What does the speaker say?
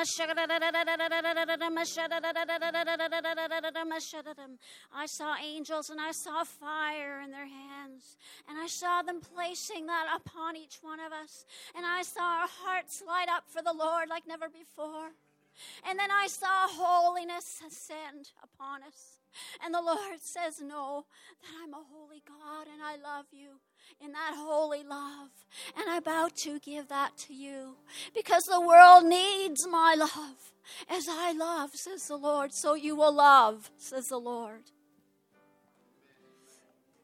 I saw angels and I saw fire in their hands. And I saw them placing that upon each one of us. And I saw our hearts light up for the Lord like never before. And then I saw holiness ascend upon us. And the Lord says, know that I'm a holy God and I love you in that holy love. And I'm about to give that to you because the world needs my love. As I love, says the Lord, so you will love, says the Lord.